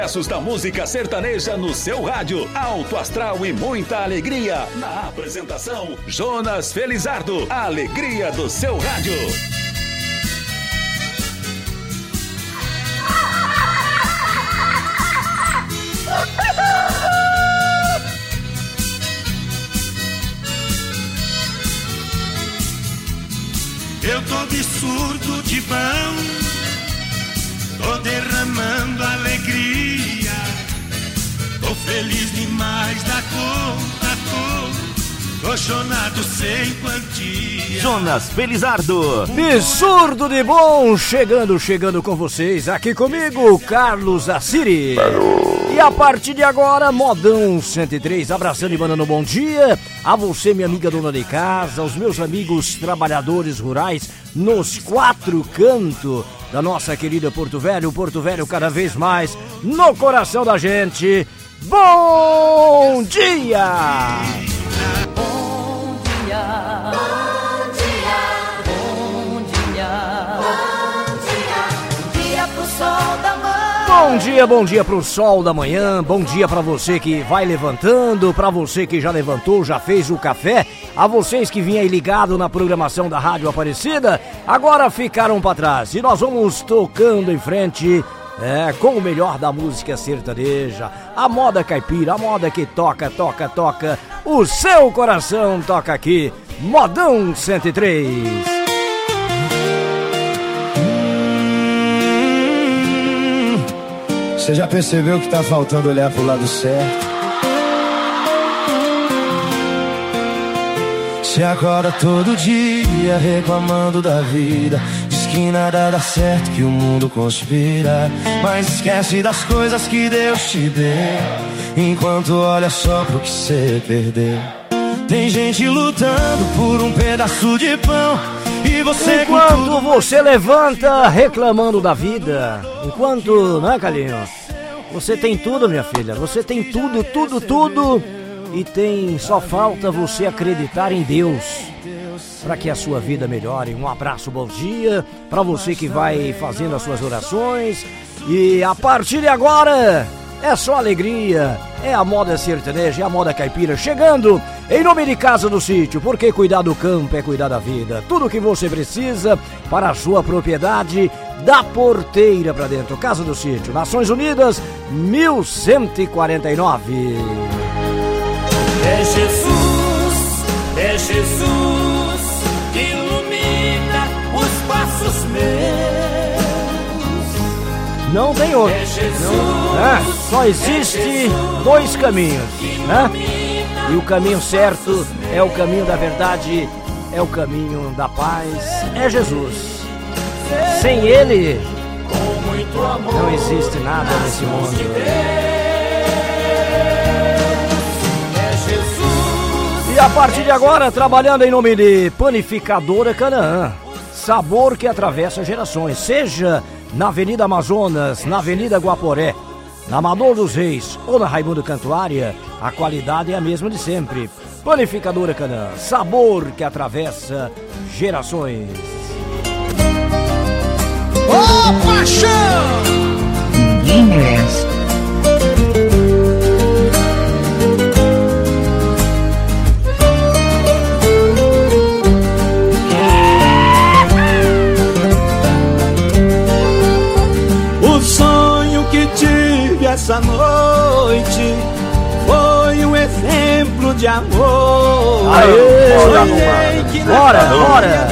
Sucessos da música sertaneja no seu rádio, alto astral e muita alegria. Na apresentação, Jonas Felizardo, a alegria do seu rádio. Eu tô absurdo de bom, tô derramando alegria, tô feliz demais da conta, tô chonado sem quantia. Jonas Felizardo, absurdo de bom, chegando com vocês, aqui comigo, Carlos Assiri. E a partir de agora, Modão 103, abraçando e mandando um bom dia a você, minha amiga dona de casa, aos meus amigos trabalhadores rurais nos 4 cantos da nossa querida Porto Velho cada vez mais no coração da gente. Bom dia! Bom dia, bom dia, bom dia, bom dia pro sol da manhã. Bom dia pro sol da manhã, bom dia pra você que vai levantando, pra você que já levantou, já fez o café, a vocês que vinham aí ligado na programação da Rádio Aparecida, agora ficaram pra trás e nós vamos tocando em frente com o melhor da música sertaneja, a moda caipira, a moda que toca, o seu coração toca aqui, Modão 103. Você já percebeu que tá faltando olhar pro lado certo? Você acorda todo dia reclamando da vida, diz que nada dá certo, que o mundo conspira, mas esquece das coisas que Deus te deu, enquanto olha só pro que você perdeu. Tem gente lutando por um pedaço de pão, e você enquanto você levanta reclamando da vida, enquanto, né, Calinho? Você tem tudo, minha filha, você tem tudo, e só falta você acreditar em Deus para que a sua vida melhore. Um abraço, bom dia para você que vai fazendo as suas orações, e a partir de agora é só alegria, é a moda sertaneja, é a moda caipira chegando em nome de Casa do Sítio, porque cuidar do campo é cuidar da vida. Tudo que você precisa para a sua propriedade, da porteira para dentro. Casa do Sítio, Nações Unidas, 1149. É Jesus que ilumina os passos meus. Não tem outro. Só existe 2 caminhos, né? E o caminho certo é o caminho da verdade, é o caminho da paz, é Jesus. Sem Ele, não existe nada nesse mundo. E a partir de agora, trabalhando em nome de Panificadora Canaã, sabor que atravessa gerações, seja na Avenida Amazonas, na Avenida Guaporé, na Amador dos Reis ou na Raimundo Cantuária, a qualidade é a mesma de sempre. Panificadora Canaã, sabor que atravessa gerações. Ô, paixão! Ninguém merece. O sonho que tive essa noite foi um exemplo de amor. Aê! Bora!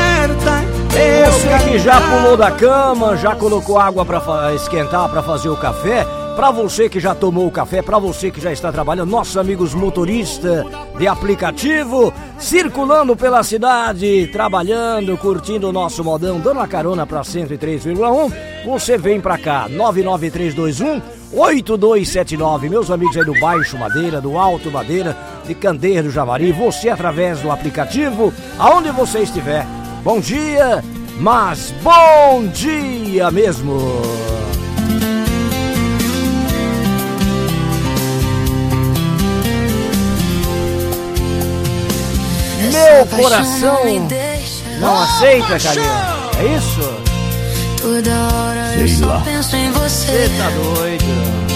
Você que já pulou da cama, já colocou água para esquentar, para fazer o café, para você que já tomou o café, para você que já está trabalhando, nossos amigos motoristas de aplicativo, circulando pela cidade, trabalhando, curtindo o nosso modão, dando a carona para 103,1, você vem para cá, 99321-8279, meus amigos aí do Baixo Madeira, do Alto Madeira, de Candeia do Javari, você através do aplicativo, aonde você estiver. Bom dia, mas bom dia mesmo! Meu coração não aceita, carinho. É isso? Toda hora eu só penso em você. Você tá doido?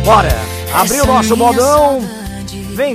Bora, abriu o nosso modão. Vem